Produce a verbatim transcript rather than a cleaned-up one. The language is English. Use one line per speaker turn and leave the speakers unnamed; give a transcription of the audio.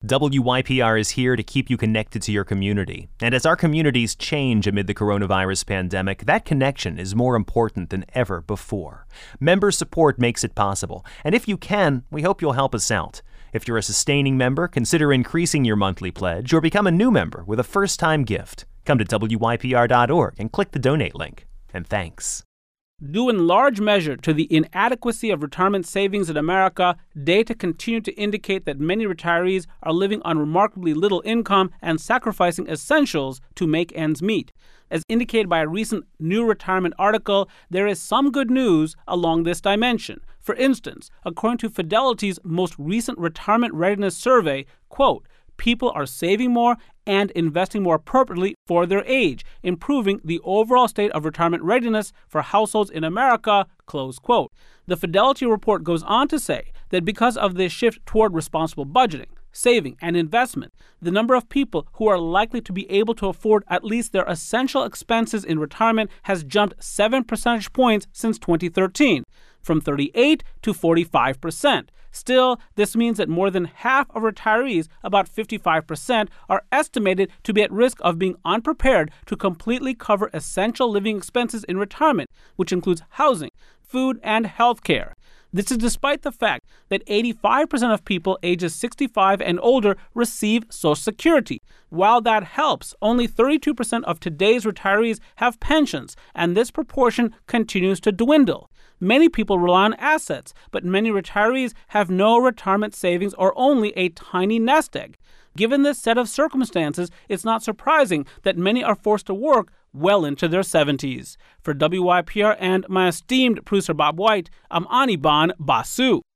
W Y P R is here to keep you connected to your community. And as our communities change amid the coronavirus pandemic, that connection is more important than ever before. Member support makes it possible. And if you can, we hope you'll help us out. If you're a sustaining member, consider increasing your monthly pledge or become a new member with a first-time gift. Come to W Y P R dot org and click the donate link. And thanks.
Due in large measure to the inadequacy of retirement savings in America, data continue to indicate that many retirees are living on remarkably little income and sacrificing essentials to make ends meet. As indicated by a recent New Retirement article, there is some good news along this dimension. For instance, according to Fidelity's most recent retirement readiness survey, quote, people are saving more and investing more appropriately for their age, improving the overall state of retirement readiness for households in America, close quote. The Fidelity report goes on to say that because of this shift toward responsible budgeting, saving, and investment, the number of people who are likely to be able to afford at least their essential expenses in retirement has jumped seven percentage points since twenty thirteen, from thirty-eight to forty-five percent. Still, this means that more than half of retirees, about fifty-five percent, are estimated to be at risk of being unprepared to completely cover essential living expenses in retirement, which includes housing, food, and health care. This is despite the fact that eighty-five percent of people ages sixty-five and older receive Social Security. While that helps, only thirty-two percent of today's retirees have pensions, and this proportion continues to dwindle. Many people rely on assets, but many retirees have no retirement savings or only a tiny nest egg. Given this set of circumstances, it's not surprising that many are forced to work well into their seventies. For W Y P R and my esteemed producer Bob White, I'm Anirban Basu.